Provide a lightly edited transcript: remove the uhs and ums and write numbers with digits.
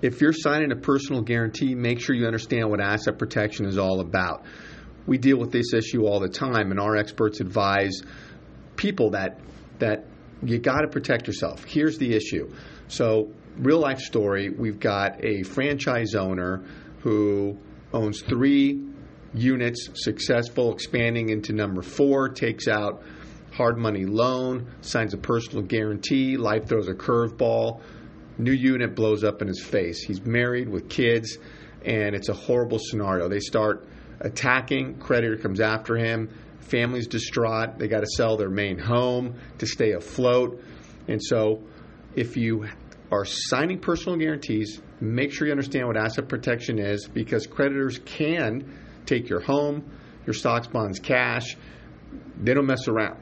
if you're signing a personal guarantee, make sure you understand what asset protection is all about. We deal with this issue all the time, and our experts advise people that you got to protect yourself. Here's the issue. So, real life story, we've got a franchise owner who owns 3 units, successful, expanding into number 4, takes out hard money loan, signs a personal guarantee, life throws a curveball, new unit blows up in his face. He's married with kids, and it's a horrible scenario. They start attacking, creditor comes after him, family's distraught, they got to sell their main home to stay afloat. And so if you are signing personal guarantees, make sure you understand what asset protection is, because creditors can take your home, your stocks, bonds, cash. They don't mess around.